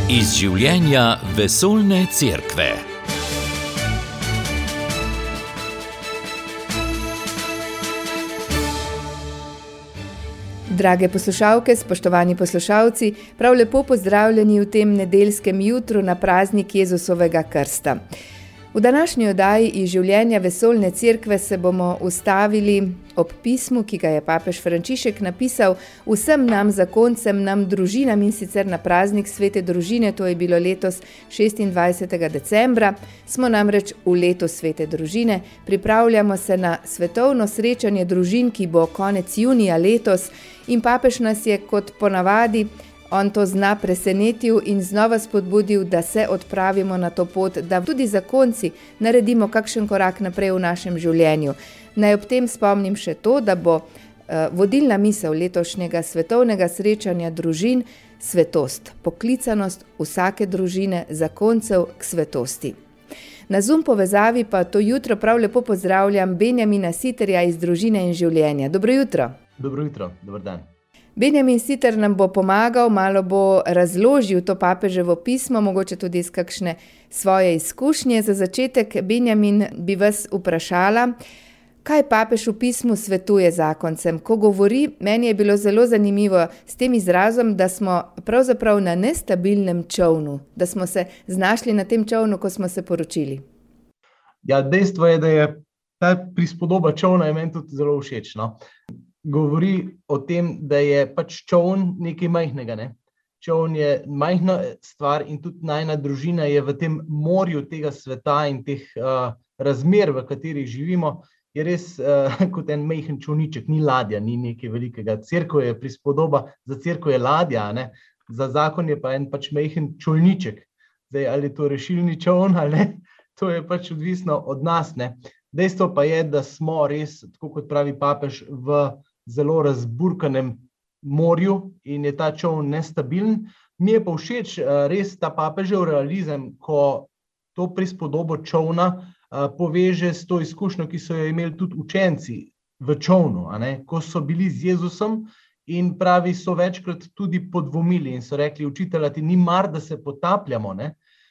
Iz življenja vesoljne cerkve. Drage poslušalke, spoštovani poslušalci, prav lepo pozdravljeni v tem nedeljskem jutru na praznik Jezusovega krsta. V današnji oddaji iz življenja vesoljne cerkve se bomo ustavili ob pismu, ki ga je papež Frančišek napisal vsem nam zakoncem, nam družinam, in sicer na praznik svete družine, to je bilo letos 26. decembra. Smo namreč v letu svete družine, pripravljamo se na svetovno srečanje družin, ki bo konec junija letos, in papež nas je kot ponavadi, on to zna, presenetil in znova spodbudil, da se odpravimo na to pot, da tudi zakonci naredimo kakšen korak naprej v našem življenju. Naj ob tem spomnim še to, da bo vodilna misel letošnjega svetovnega srečanja družin svetost, poklicanost vsake družine, zakoncev k svetosti. Na Zoom povezavi pa to jutro prav lepo pozdravljam Benjamina Siterja iz Družine in življenja. Dobro jutro. Dobro jutro, dober dan. Benjamin Siter nam bo pomagal, malo bo razložil to papeževo pismo, mogoče tudi iz kakšne svoje izkušnje. Za začetek, Benjamin, bi vas vprašala, kaj papež v pismu svetuje zakoncem? Ko govori, meni je bilo zelo zanimivo s tem izrazom, da smo pravzaprav na nestabilnem čolnu, da smo se znašli na tem čolnu, ko smo se poročili. Ja, dejstvo je, da je ta prispodoba čolna je meni tudi zelo všeč, no. Govori o tem, da je pač čoln nekaj majhnega, ne. Čoln je majhna stvar in tudi najina družina je v tem morju tega sveta in teh razmer, v katerih živimo, je res kot en majhen čolniček, ni ladja, ni nekaj velikega. Cerkev je prispodoba, za cerkev je ladja, ne. Za zakon je pa en pač majhen čolniček. Zdaj, ali je to rešilni čoln ali ne, to je pač odvisno od nas, ne. Dejstvo pa je, da smo res, tako kot pravi papež, v zelo razburkanem morju in je ta čoln nestabilen. Mi je pa všeč res ta papežev realizem, ko to prispodobo čolna poveže s to izkušnjo, ki so jo imeli tudi učenci v čolnu, a ne, ko so bili z Jezusom in pravi, so večkrat tudi podvomili in so rekli: učitelj, ti ni mar, da se potapljamo, ne?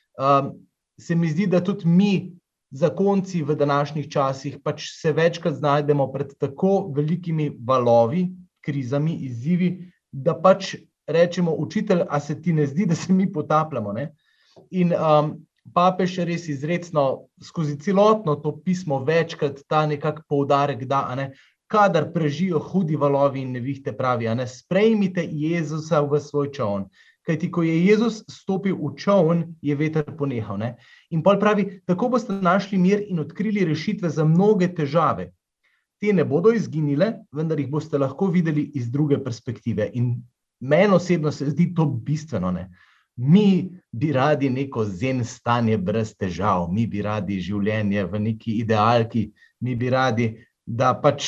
Se mi zdi, da tudi mi, zakonci v današnjih časih, pač se večkrat znajdemo pred tako velikimi valovi, krizami, izzivi, da pač rečemo: učitelj, a se ti ne zdi, da se mi potapljamo, ne? In papež res izrecno skozi celotno to pismo večkrat ta nekak poudarek da, a ne, kadar prežijo hudi valovi in nevihte, pravi, a ne, sprejmite Jezusa v svoj čoln. Kajti, ko je Jezus stopil v čoln, je veter ponehal, ne. In pol pravi: tako boste našli mir in odkrili rešitve za mnoge težave. Te ne bodo izginile, vendar jih boste lahko videli iz druge perspektive. In meni osebno se zdi to bistveno, ne. Mi bi radi neko zen stanje brez težav, mi bi radi življenje v neki idealki, mi bi radi, da pač,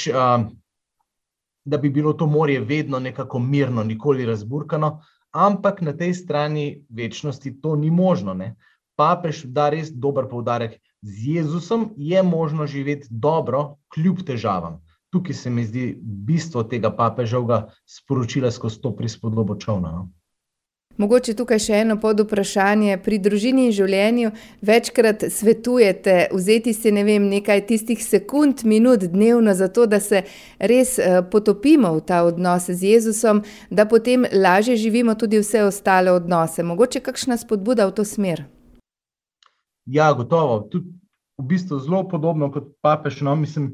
da bi bilo to morje vedno nekako mirno, nikoli razburkano, ampak na tej strani večnosti to ni možno, ne. Papež da res dober poudarek: z Jezusom je možno živeti dobro kljub težavam. Tukaj se mi zdi bistvo tega papeževega sporočila skozi to prispodobo čolna, no. Mogoče tukaj še eno podvprašanje. Pri Družini in življenju večkrat svetujete vzeti si, ne vem, nekaj tistih sekund, minut dnevno za to, da se res potopimo v ta odnos z Jezusom, da potem lažje živimo tudi vse ostale odnose. Mogoče kakšna spodbuda v to smer? Ja, gotovo. Tudi v bistvu zelo podobno kot papež, no, mislim,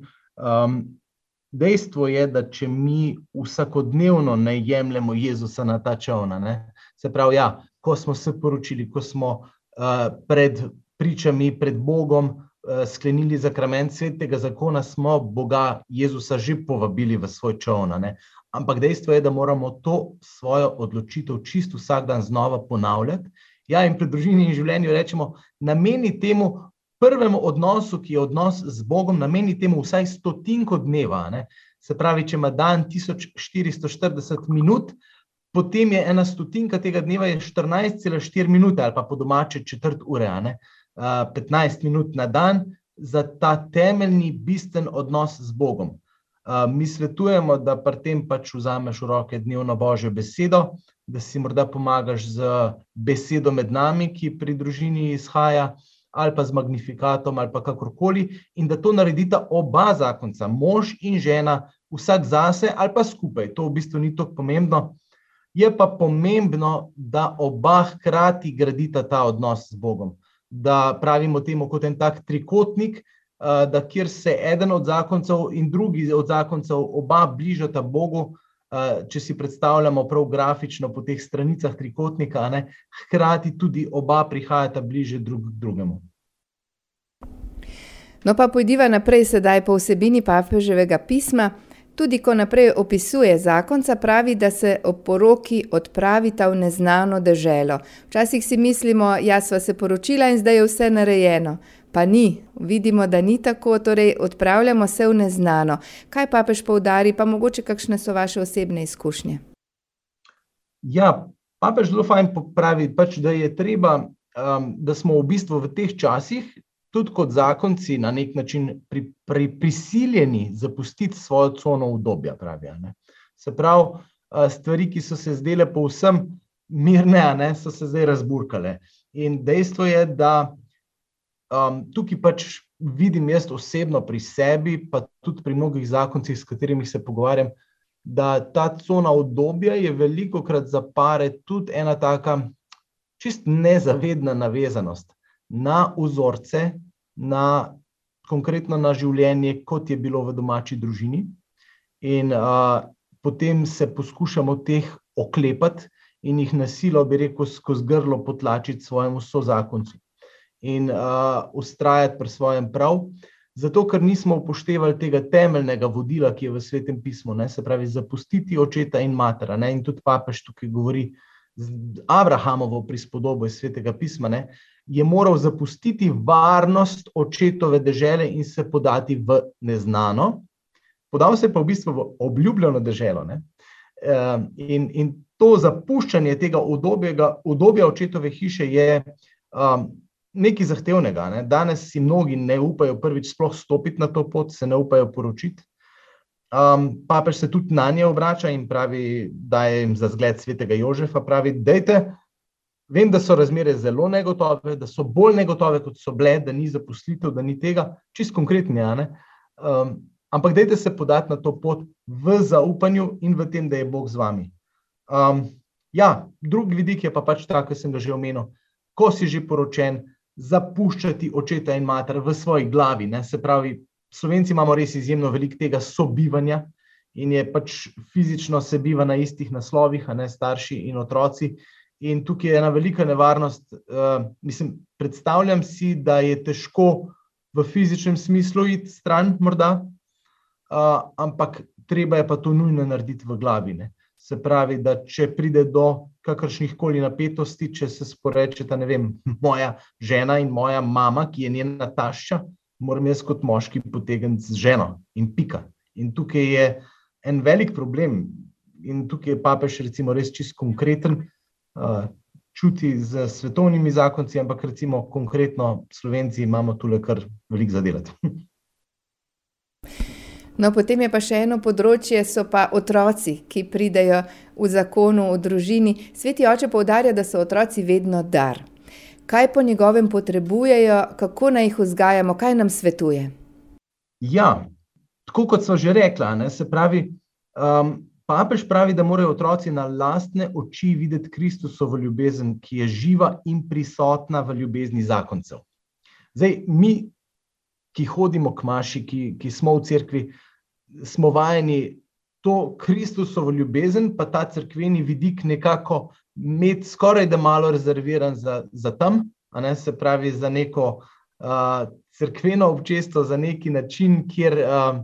dejstvo je, da če mi vsakodnevno ne jemljemo Jezusa na ta čoln, ne, se pravi, ja, ko smo se poročili, ko smo pred pričami, pred Bogom sklenili zakrament svetega zakona, smo Boga, Jezusa že povabili v svoj čoln, ne. Ampak dejstvo je, da moramo to svojo odločitev čisto vsak dan znova ponavljati. Ja, in pri Družini in življenju rečemo: nameni temu prvemu odnosu, ki je odnos z Bogom, nameni temu vsaj 100 dneva, ne. Se pravi, če ima dan 1440 minut, potem je 1/100 tega dneva je 14,4 minute ali pa po domače četrt ure, ne. 15 minut na dan za ta temeljni, bistven odnos z Bogom. Mi svetujemo, da pri tem pač vzameš v roke dnevno Božjo besedo, da si morda pomagaš z besedo med nami, ki pri družini izhaja, ali pa z magnifikatom, ali pa kakorkoli, in da to naredita oba zakonca, mož in žena, vsak zase ali pa skupaj. To v bistvu ni tako pomembno. Je pa pomembno, da oba hkrati gradita ta odnos z Bogom. Da pravimo temu kot en tak trikotnik, da kjer se eden od zakoncev in drugi od zakoncev oba bližata Bogu, če si predstavljamo prav grafično po teh stranicah trikotnika, hkrati tudi oba prihajata bliže drug k drugemu. No pa pojdiva naprej sedaj po vsebini papeževega pisma. Tudi ko naprej opisuje zakonca, pravi, da se ob poroki odpravita v neznano deželo. Včasih si mislimo, ja, sva se poročila in zdaj je vse narejeno. Pa ni. Vidimo, da ni tako, torej odpravljamo se v neznano. Kaj papež poudari, pa mogoče kakšne so vaše osebne izkušnje? Ja, papež zelo fajn pravi, pač, da je treba, da smo v bistvu v teh časih, tudi kot zakonci, na nek način prisiljeni zapustiti svojo cono udobja, pravi. Se pravi, stvari, ki so se zdele povsem mirne, so se zdaj razburkale. In dejstvo je, da tukaj pač vidim jaz osebno pri sebi, pa tudi pri mnogih zakoncih, s katerimi se pogovarjam, da ta cona udobja je velikokrat za pare tudi ena taka čist nezavedna navezanost na vzorce, konkretno na življenje, kot je bilo v domači družini. In potem se poskušamo teh oklepati in jih na silo, bi rekel, skozi grlo potlačiti svojemu sozakoncu. In vztrajati pri svojem prav, zato ker nismo upoštevali tega temeljnega vodila, ki je v Svetem pismu, se pravi zapustiti očeta in matera. In tudi papež tukaj govori z Abrahamovo prispodobo iz Svetega pisma, je moral zapustiti varnost očetove dežele in se podati v neznano. Podal se pa v bistvu v obljubljeno deželo. In to zapuščanje tega udobja očetove hiše je nekaj zahtevnega. Danes si mnogi ne upajo prvič sploh stopiti na to pot, se ne upajo poročiti. Papež se tudi na nje obrača in pravi, daje jim za zgled svetega Jožefa, pravi, dajte, vem, da so razmere zelo negotove, da so bolj negotove, kot so bile, da ni zaposlitev, da ni tega, čisto konkretni, ampak dajte se podati na to pot v zaupanju in v tem, da je Bog z vami. Drugi vidik je pa pač ta, ki sem ga že omenil, ko si že poročen, zapuščati očeta in mater v svoji glavi. Se pravi, Slovenci imamo res izjemno veliko tega sobivanja in je pač fizično se biva na istih naslovih, starši in otroci. In tukaj je ena velika nevarnost, predstavljam si, da je težko v fizičnem smislu iti stran morda, ampak treba je pa to nujno narediti v glavi. Se pravi, da če pride do kakršnih koli napetosti, če se sporečeta, moja žena in moja mama, ki je njena tašča, moram jaz kot moški potegniti z ženo in pika. In tukaj je en velik problem in tukaj je papež recimo res čisto konkreten, čuti z svetovnimi zakonci, ampak recimo konkretno Slovenci imamo tule kar veliko za delati. No, potem je pa še eno področje, so pa otroci, ki pridejo v zakonu o družini. Sveti oče poudarja, da so otroci vedno dar. Kaj po njegovem potrebujejo, kako naj jih vzgajamo, kaj nam svetuje? Ja, tako kot sva že rekla, se pravi, papež pravi, da morajo otroci na lastne oči videti Kristusovo ljubezen, ki je živa in prisotna v ljubezni zakoncev. Zdaj, mi, ki hodimo k maši, ki smo v cerkvi, smo vajeni to Kristusovo ljubezen, pa ta cerkveni vidik nekako imeti skoraj da malo rezerviran za tam, se pravi za neko cerkveno občestvo, za neki način, kjer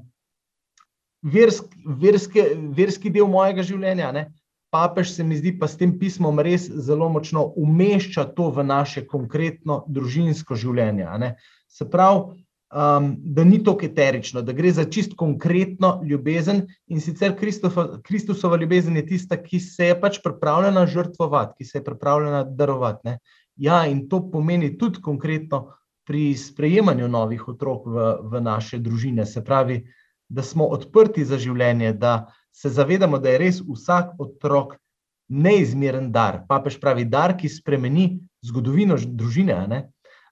verski del mojega življenja, papež se mi zdi pa s tem pismom res zelo močno umešča to v naše konkretno družinsko življenje. Se pravi, da ni to eterično, da gre za čist konkretno ljubezen in sicer Kristusova ljubezen je tista, ki se je pač pripravljena žrtvovati, ki se je pripravljena darovati. Ja, in to pomeni tudi konkretno pri sprejemanju novih otrok v naše družine. Se pravi, da smo odprti za življenje, da se zavedamo, da je res vsak otrok neizmeren dar. Papež pravi, dar, ki spremeni zgodovino družine. Ne?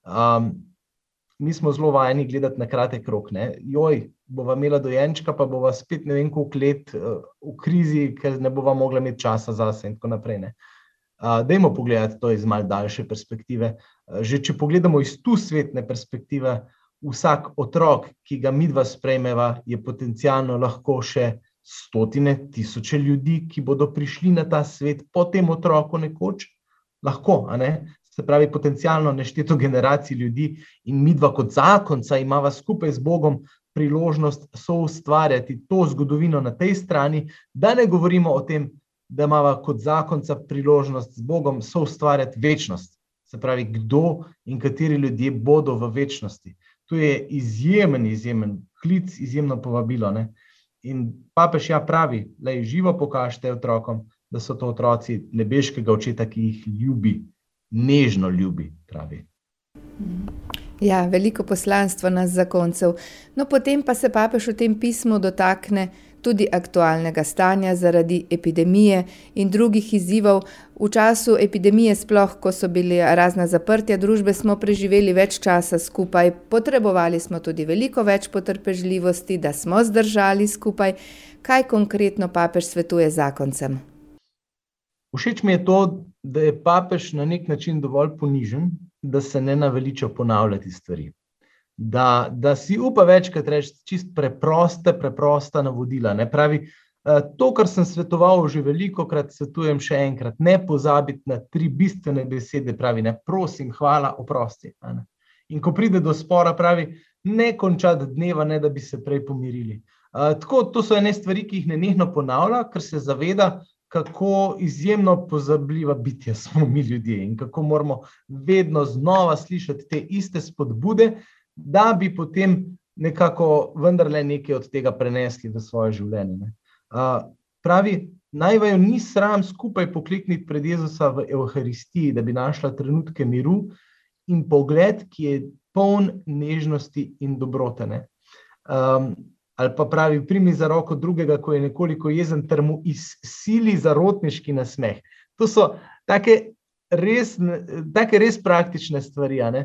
Mi smo zelo vajeni gledati na kratek rok. Ne? Joj, bova imela dojenčka, pa bova spet ne vem koliko let v krizi, ker ne bova mogla imeti časa zase in tako naprej. Ne? Dajmo pogledati to iz malo daljše perspektive. Že če pogledamo iz tu svetne perspektive, vsak otrok, ki ga midva sprejmeva, je potencialno lahko še stotine, tisoče ljudi, ki bodo prišli na ta svet po tem otroku nekoč. Lahko, a ne? Se pravi, potencialno nešteto generacij ljudi in midva kot zakonca imava skupaj z Bogom priložnost soustvarjati to zgodovino na tej strani, da ne govorimo o tem, da imava kot zakonca priložnost z Bogom soustvarjati večnost. Se pravi, kdo in kateri ljudje bodo v večnosti. To je izjemen klic, izjemno povabilo. Ne? In papež pravi, lej, živo pokažite otrokom, da so to otroci nebeškega očeta, ki jih ljubi, nežno ljubi, pravi. Ja, veliko poslanstvo nas zakoncev. No, potem pa se papež v tem pismu dotakne tudi aktualnega stanja zaradi epidemije in drugih izzivov. V času epidemije, sploh ko so bili razna zaprtja družbe, smo preživeli več časa skupaj, potrebovali smo tudi veliko več potrpežljivosti, da smo zdržali skupaj. Kaj konkretno papež svetuje zakoncem? Všeč mi je to, da je papež na nek način dovolj ponižen, da se ne naveliča ponavljati stvari. Da si upa večkrat reči čist preprosta navodila. Ne? Pravi, to, kar sem svetoval že velikokrat, svetujem še enkrat. Ne pozabiti na 3 bistvene besede, pravi, ne, prosim, hvala, oprosti. Ne? In ko pride do spora, pravi, ne končati dneva, ne da bi se prej pomirili. Tako, to so ene stvari, ki jih nenehno ponavlja, ker se zaveda, kako izjemno pozabljiva bitja smo mi ljudje in kako moramo vedno znova slišati te iste spodbude, da bi potem nekako vendarle nekaj od tega prenesli v svoje življenje. Ne. Pravi, naj vaju ni sram skupaj poklekniti pred Jezusa v Evharistiji, da bi našla trenutke miru in pogled, ki je poln nežnosti in dobrote. Ne. Ali pa pravi, primi za roko drugega, ko je nekoliko jezen, ter mu izsili zarotniški nasmeh. To so take res praktične stvari. Ne?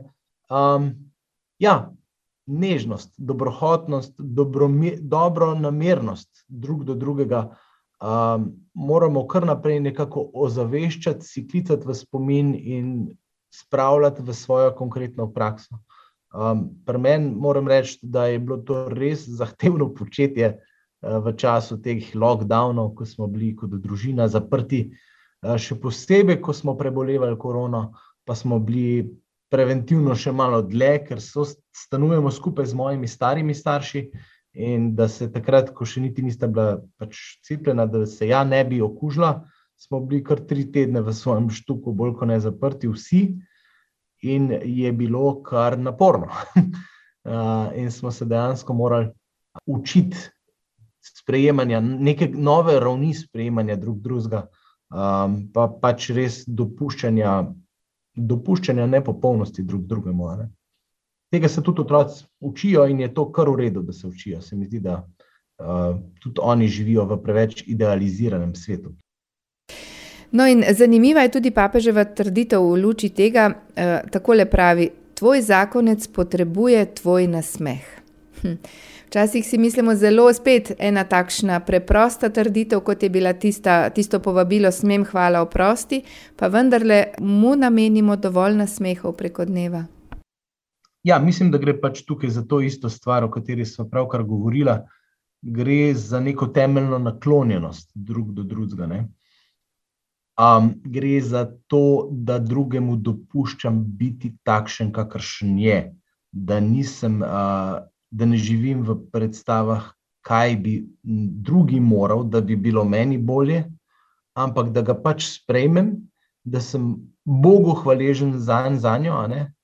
Nežnost, dobrohotnost, dobronamernost drug do drugega moramo kar naprej nekako ozaveščati, si klicati v spomin in spravljati v svojo konkretno prakso. Pri meni moram reči, da je bilo to res zahtevno početje v času teh lockdownov, ko smo bili kot družina zaprti, še posebej, ko smo prebolevali korono, pa smo bili preventivno še malo dlje, ker stanujemo skupaj z mojimi starimi starši in da se takrat, ko še niti nista bila cepljena, da se ne bi okužila, smo bili kar 3 tedne v svojem štuku, bolj kot ne zaprti vsi. In je bilo kar naporno. In smo se dejansko morali učiti sprejemanja, neke nove ravni sprejemanja drugega, pa pač res dopuščanja nepopolnosti drugemu. Ne. Tega se tudi otroci učijo in je to kar v redu, da se učijo. Se mi zdi, da tudi oni živijo v preveč idealiziranem svetu. No in zanimiva je tudi papeževa trditev v luči tega, takole pravi, tvoj zakonec potrebuje tvoj nasmeh. Včasih si mislimo zelo spet ena takšna preprosta trditev, kot je bila tisto povabilo smem, hvala, oprosti, pa vendarle mu namenimo dovolj nasmehov preko dneva. Ja, mislim, da gre pač tukaj za to isto stvar, o kateri smo pravkar govorila. Gre za neko temeljno naklonjenost drug do drugega, ne. Gre za to, da drugemu dopuščam biti takšen, kakršen je, da ne živim v predstavah, kaj bi drugi moral, da bi bilo meni bolje, ampak da ga pač sprejmem, da sem Bogu hvaležen zanjo,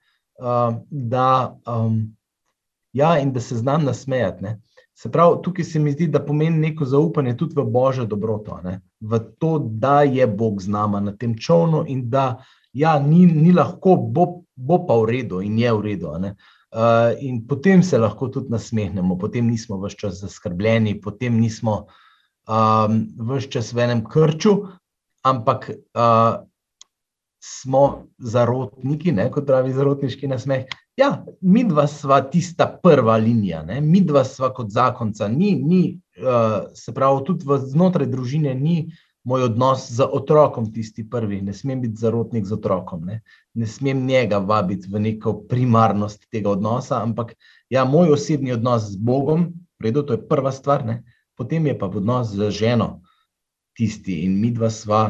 in da se znam nasmejati. Ne. Se pravi, tukaj se mi zdi, da pomeni neko zaupanje tudi v Božjo dobroto, ne? V to, da je Bog z nama na tem čolnu in da ni lahko, bo pa v redu in je v redu. Ne? in potem se lahko tudi nasmehnemo, potem nismo ves čas zaskrbljeni, potem nismo ves čas v enem krču, ampak smo zarotniki, kot pravi zarotniški nasmeh. Ja, midva sva tista prva linija, midva sva kot zakonca, se pravi, tudi znotraj družine ni moj odnos z otrokom tisti prvi, ne smem biti zarotnik z otrokom, ne smem njega vabiti v neko primarnost tega odnosa, ampak ja, moj osebni odnos z Bogom, v redu, to je prva stvar, potem je pa odnos z ženo tisti in midva sva,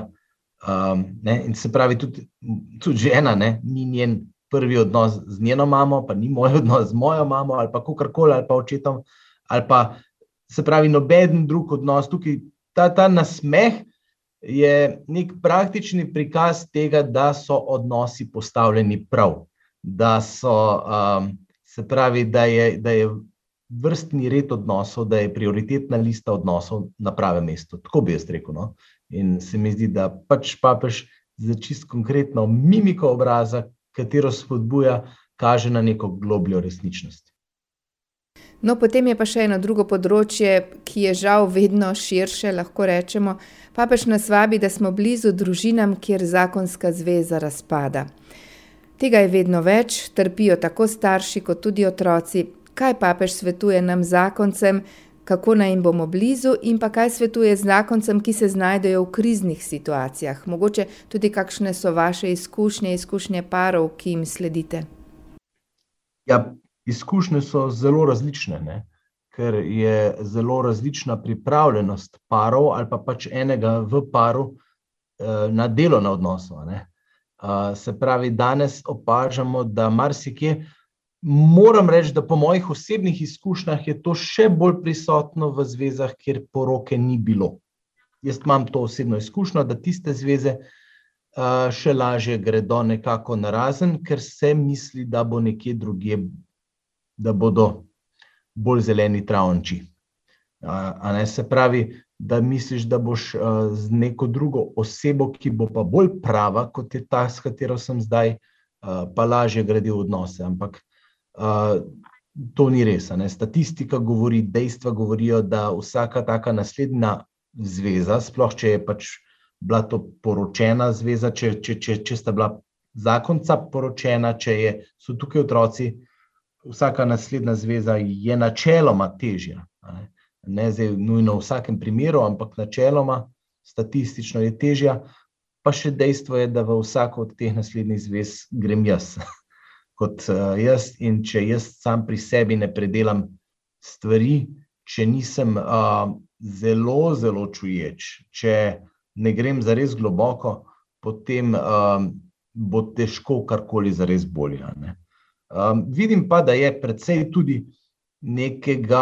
in se pravi tudi žena, ni njen prvi odnos z njeno mamo, pa ni moj odnos z mojo mamo, ali pa kakorkoli, ali pa očetom, ali pa se pravi nobeden drug odnos. Tukaj ta nasmeh je nek praktični prikaz tega, da so odnosi postavljeni prav, da so, se pravi, da je vrstni red odnosov, da je prioritetna lista odnosov na pravem mestu. Tako bi jaz rekel, no. In se mi zdi, da pač papež za čisto konkretno mimiko obraza, katero spodbuja, kaže na neko globljo resničnost. No, potem je pa še eno drugo področje, ki je žal vedno širše, lahko rečemo. Papež nas vabi, da smo blizu družinam, kjer zakonska zveza razpada. Tega je vedno več, trpijo tako starši kot tudi otroci. Kaj papež svetuje nam zakoncem, kako naj jim bomo blizu in pa kaj svetuje zakoncem, ki se znajdejo v kriznih situacijah? Mogoče tudi kakšne so vaše izkušnje parov, ki jim sledite? Ja, izkušnje so zelo različne, ker je zelo različna pripravljenost parov ali pa pač enega v paru na delo na odnosu. Se pravi, danes opažamo, da marsikje, moram reči, da po mojih osebnih izkušnjah je to še bolj prisotno v zvezah, kjer poroke ni bilo. Jaz imam to osebno izkušnjo, da tiste zveze še lažje gredo nekako narazen, ker se misli, da bo nekje drugje, da bodo bolj zeleni travnči. Se pravi, da misliš, da boš z neko drugo osebo, ki bo pa bolj prava, kot je ta, s katero sem zdaj, pa lažje gradil odnose. Ampak to ni res. Statistika govori, dejstva govorijo, da vsaka taka naslednja zveza, sploh če je pač bila to poročena zveza, če sta bila zakonca poročena, so tukaj otroci, vsaka naslednja zveza je načeloma težja. Ne zdaj nujno v vsakem primeru, ampak načeloma, statistično je težja, pa še dejstvo je, da v vsako od teh naslednjih zvez grem jaz. Kot jaz, in če jaz sam pri sebi ne predelam stvari, če nisem zelo, zelo čuječ, če ne grem zares globoko, potem bo težko karkoli zares bolje. Vidim pa, da je precej tudi nekega,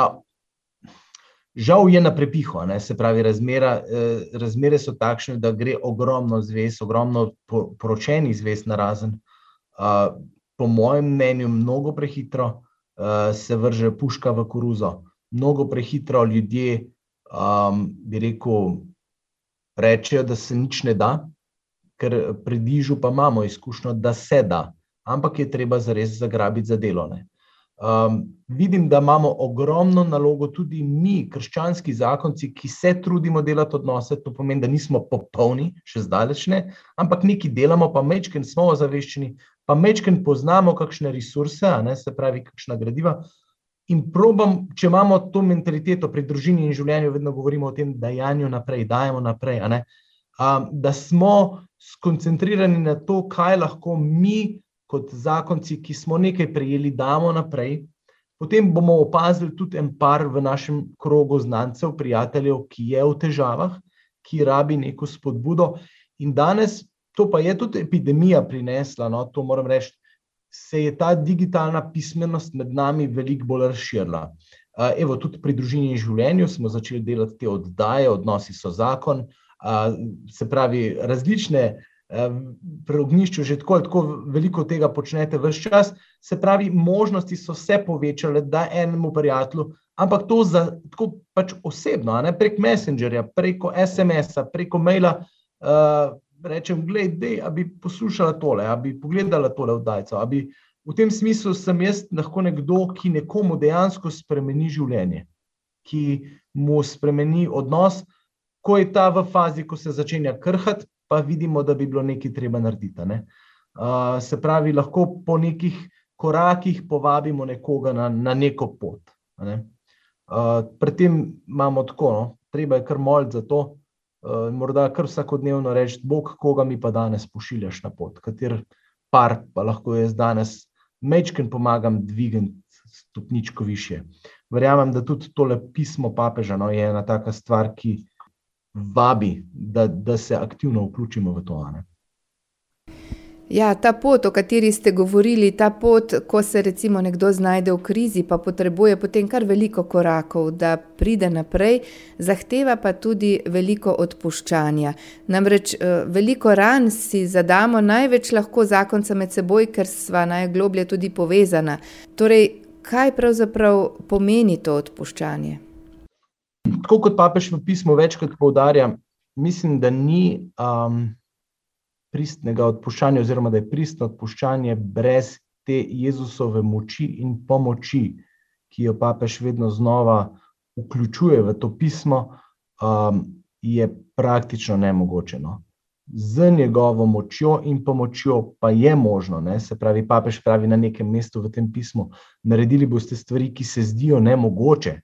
žal je na prepihu, se pravi, razmere so takšne, da gre ogromno zvez, ogromno poročenih zvez narazen. Po mojem mnenju mnogo prehitro se vrže puška v koruzo. Mnogo prehitro ljudje, bi rekel, rečejo, da se nič ne da, ker pri Dižu pa imamo izkušnjo, da se da, ampak je treba zares zagrabiti za delo. Vidim, da imamo ogromno nalogo tudi mi, krščanski zakonci, ki se trudimo delati odnose, to pomeni, da nismo popolni, še zdaleč ne, ampak nekaj delamo, pa majčkeno smo ozaveščeni, pa majčkeno poznamo kakšne resurse, se pravi, kakšna gradiva, in probam, če imamo to mentaliteto pri družini in življenju, vedno govorimo o tem dajanju naprej, dajemo naprej, da smo skoncentrirani na to, kaj lahko mi kot zakonci, ki smo nekaj prejeli, damo naprej. Potem bomo opazili tudi en par v našem krogu znancev, prijateljev, ki je v težavah, ki rabi neko spodbudo. In danes, to pa je tudi epidemija prinesla, to moram reči, se je ta digitalna pismenost med nami veliko bolj razširila. Evo, tudi pri družini in življenju smo začeli delati te oddaje, odnosi so zakon, se pravi, različne pri ognjišču že tako veliko tega počnete ves čas, se pravi, možnosti so se povečale, da enemu prijatelju, ampak to tako pač osebno, prek Messengerja, preko SMS-a, preko maila, rečem, glej, a bi poslušala tole, a bi pogledala tole oddajco, a bi v tem smislu sem jaz lahko nekdo, ki nekomu dejansko spremeni življenje, ki mu spremeni odnos, ko je ta v fazi, ko se začenja krhati, pa vidimo, da bi bilo nekaj treba narediti. Ne? Se pravi, lahko po nekih korakih povabimo nekoga na neko pot. Ne? Pri tem imamo tako, no? Treba je kar moliti za to, morda kar vsakodnevno reči, Bog, koga mi pa danes pošiljaš na pot, kater par pa lahko jaz danes majčkeno pomagam dvigniti stopničko višje. Verjamem, da tudi tole pismo papeža je ena taka stvar, ki vabi, da se aktivno vključimo v to. Ne? Ja, ta pot, o kateri ste govorili, ta pot, ko se recimo nekdo znajde v krizi, pa potrebuje potem kar veliko korakov, da pride naprej, zahteva pa tudi veliko odpuščanja. Namreč veliko ran si zadamo največ lahko zakonca med seboj, ker sva najgloblje tudi povezana. Torej, kaj pravzaprav pomeni to odpuščanje? Tako kot papež v pismu večkrat poudarja, mislim, da ni pristnega odpuščanja oziroma da je pristno odpuščanje brez te Jezusove moči in pomoči, ki jo papež vedno znova vključuje v to pismo, je praktično nemogoče. No? Z njegovo močjo in pomočjo pa je možno, ne? Se pravi, papež pravi na nekem mestu v tem pismu, naredili boste stvari, ki se zdijo nemogoče.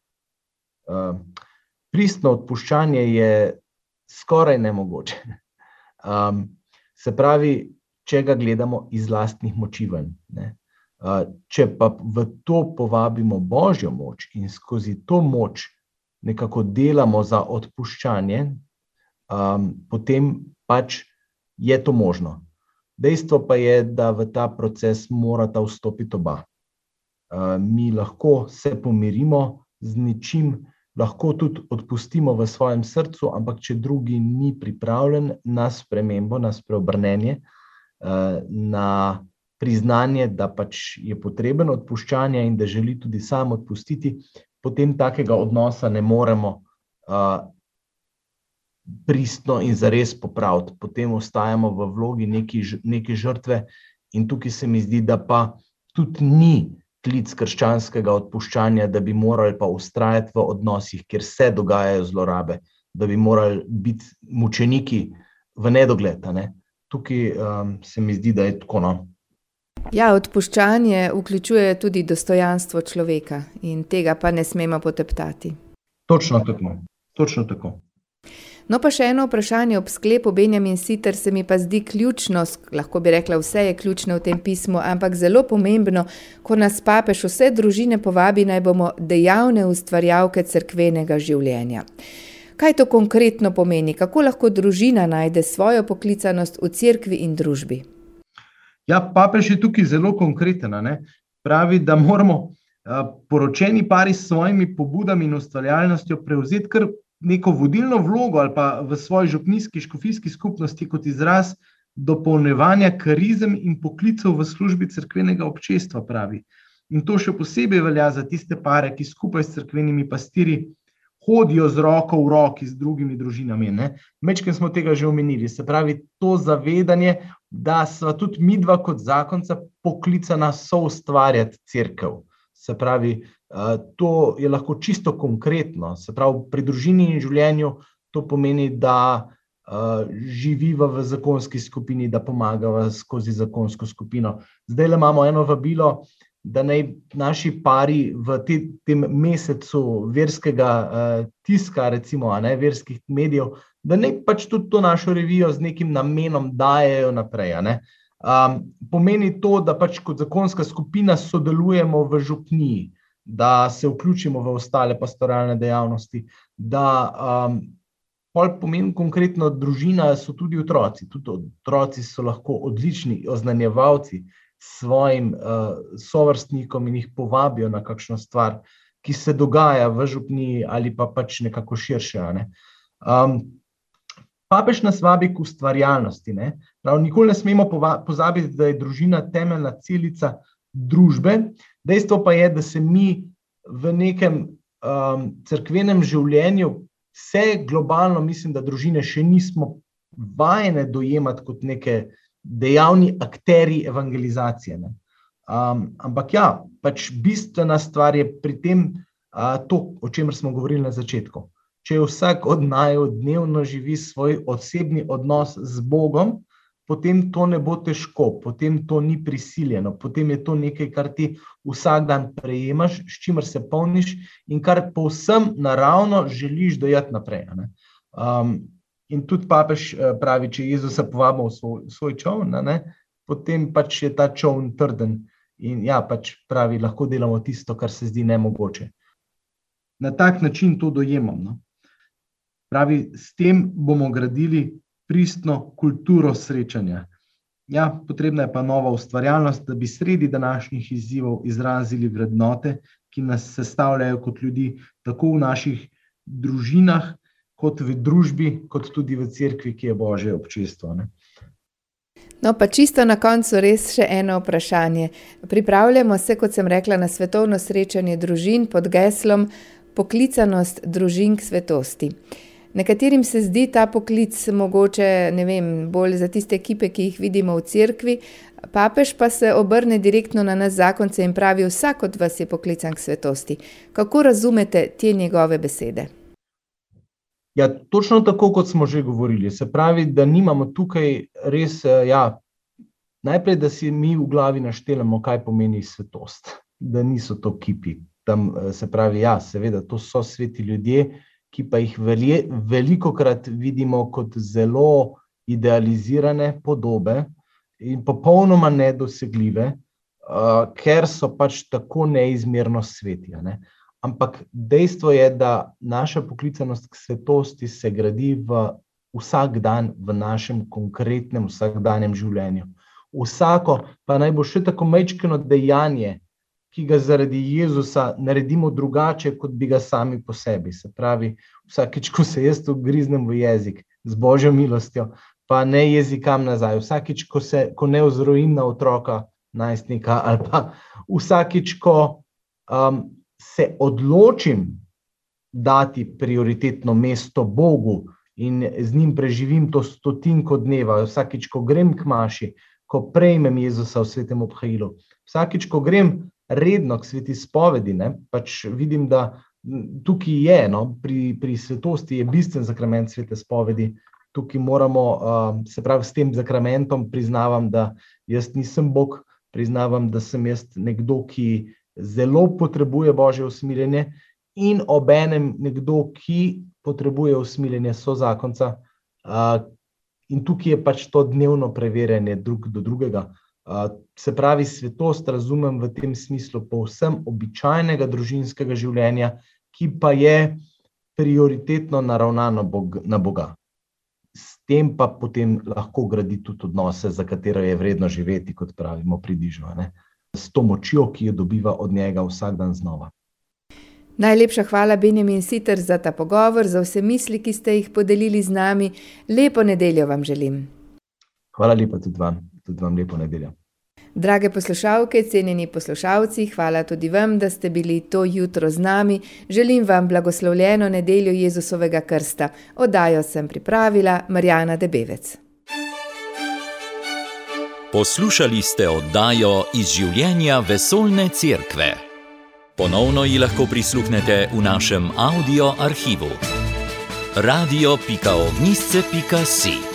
Pristno odpuščanje je skoraj nemogoče. Se pravi, če ga gledamo iz lastnih moči ven. Ne? Če pa v to povabimo Božjo moč in skozi to moč nekako delamo za odpuščanje, potem pač je to možno. Dejstvo pa je, da v ta proces morata vstopiti oba. Mi lahko se pomirimo z ničim, lahko tudi odpustimo v svojem srcu, ampak če drugi ni pripravljen na spremembo, na spreobrnenje, na priznanje, da pač je potreben odpuščanja in da želi tudi sam odpustiti, potem takega odnosa ne moremo pristno in zares popraviti. Potem ostajamo v vlogi neke žrtve in tukaj se mi zdi, da pa tudi ni klic krščanskega odpuščanja, da bi morali pa vztrajati v odnosih, kjer se dogajajo zlorabe, da bi morali biti mučeniki v nedogled. Ne? Tukaj se mi zdi, da je tako. No? Ja, odpuščanje vključuje tudi dostojanstvo človeka in tega pa ne smemo poteptati. Točno tako. No pa še eno vprašanje ob sklepu, Benjamin Siter, se mi pa zdi ključno, lahko bi rekla, vse je ključno v tem pismu, ampak zelo pomembno, ko nas papež vse družine povabi, naj bomo dejavne ustvarjalke cerkvenega življenja. Kaj to konkretno pomeni? Kako lahko družina najde svojo poklicanost v cerkvi in družbi? Ja, papež je tukaj zelo konkreten. Ne? Pravi, da moramo poročeni pari s svojimi pobudami in ustvarjalnostjo prevzeti kar neko vodilno vlogo ali pa v svoji župnijski, škofijski skupnosti kot izraz dopolnjevanja karizem in poklicev v službi cerkvenega občestva, pravi. In to še posebej velja za tiste pare, ki skupaj s cerkvenimi pastirji hodijo z roko v roki z drugimi družinami. Mečkrat smo tega že omenili. Se pravi, to zavedanje, da sva tudi midva kot zakonca poklicana soustvarjati cerkev. Se pravi, to je lahko čisto konkretno. Se pravi, pri družini in življenju to pomeni, da živiva v zakonski skupini, da pomagava skozi zakonsko skupino. Zdaj imamo eno vabilo, da naj naši pari v tem mesecu verskega tiska, recimo, verskih medijev, da naj pač tudi to našo revijo z nekim namenom dajejo naprej. Pomeni to, da pač kot zakonska skupina sodelujemo v župniji, da se vključimo v ostale pastoralne dejavnosti, da pomeni konkretno družina so tudi otroci. Tudi otroci so lahko odlični oznanjevalci svojim sovrstnikom in jih povabijo na kakšno stvar, ki se dogaja v župniji ali pa pač nekako širše. Papež nas vabi k ustvarjalnosti. Nikoli ne smemo pozabiti, da je družina temeljna celica družbe. Dejstvo pa je, da se mi v nekem cerkvenem življenju vse globalno, mislim, da družine še nismo vajene dojemati kot neke dejavni akterji evangelizacije. Ampak ja, pač bistvena stvar je pri tem to, o čemer smo govorili na začetku. Če vsak od naju dnevno živi svoj osebni odnos z Bogom, potem to ne bo težko, potem to ni prisiljeno, potem je to nekaj, kar ti vsak dan prejemaš, s čimer se polniš in kar povsem naravno želiš dajati naprej. In tudi papež pravi, če Jezusa povabimo v svoj čoln, potem pač je ta čoln trden in ja, pač pravi, lahko delamo tisto, kar se zdi nemogoče. Na tak način to dojemam. Pravi, s tem bomo gradili pristno kulturo srečanja. Ja, potrebna je pa nova ustvarjalnost, da bi sredi današnjih izzivov izrazili vrednote, ki nas sestavljajo kot ljudi, tako v naših družinah, kot v družbi, kot tudi v cerkvi, ki je Božje občestvo. No, pa čisto na koncu res še eno vprašanje. Pripravljamo se, kot sem rekla, na svetovno srečanje družin pod geslom Poklicanost družin k svetosti. Nekaterim se zdi ta poklic mogoče, bolj za tiste ekipe, ki jih vidimo v cerkvi, papež pa se obrne direktno na nas zakonce in pravi, vsak od vas je poklican k svetosti. Kako razumete te njegove besede? Ja, točno tako, kot smo že govorili. Se pravi, da nimamo tukaj res, najprej, da si mi v glavi naštelamo, kaj pomeni svetost. Da niso to kipi. Tam se pravi, ja, seveda, to so sveti ljudje, ki pa jih velikokrat vidimo kot zelo idealizirane podobe in popolnoma nedosegljive, ker so pač tako neizmerno sveti. Ampak dejstvo je, da naša poklicanost k svetosti se gradi vsak dan v našem konkretnem vsakdanjem življenju. Vsako pa naj bo še tako majčkeno dejanje, ki ga zaradi Jezusa naredimo drugače, kot bi ga sami po sebi. Se pravi, vsakič, ko se jaz ugriznem v jezik z Božjo milostjo, pa ne jezikam nazaj. Vsakič, ko ne vzrojim na otroka, najstnika, ali pa vsakič, ko se odločim dati prioritetno mesto Bogu in z njim preživim to 100 dneva, vsakič, ko grem k maši, ko prejmem Jezusa v svetem obhajilu, vsakič, ko grem redno k sveti spovedi, pač vidim, da tukaj je, pri svetosti je bistven sakrament svete spovedi. Tukaj moramo, se pravi, s tem sakramentom priznavam, da jaz nisem Bog, priznavam, da sem jaz nekdo, ki zelo potrebuje Božje usmiljenje in obenem nekdo, ki potrebuje usmiljenje sozakonca. In tukaj je pač to dnevno preverjanje drug do drugega. Se pravi, svetost razumem v tem smislu povsem običajnega družinskega življenja, ki pa je prioritetno naravnano na Boga. S tem pa potem lahko gradi tudi odnose, za katero je vredno živeti, kot pravimo pri Dižu, s to močjo, ki jo dobiva od njega vsak dan znova. Najlepša hvala, Benjamin Siter, za ta pogovor, za vse misli, ki ste jih podelili z nami. Lepo nedeljo vam želim. Hvala lepa tudi vam lepo nedeljo. Drage poslušalke, cenjeni poslušalci, hvala tudi vam, da ste bili to jutro z nami. Želim vam blagoslovljeno nedeljo Jezusovega krsta. Oddajo sem pripravila Marjana Debevec. Poslušali ste oddajo iz življenja Vesoljne cerkve. Ponovno ji lahko prisluhnete v našem audio arhivu. radio.ognisce.si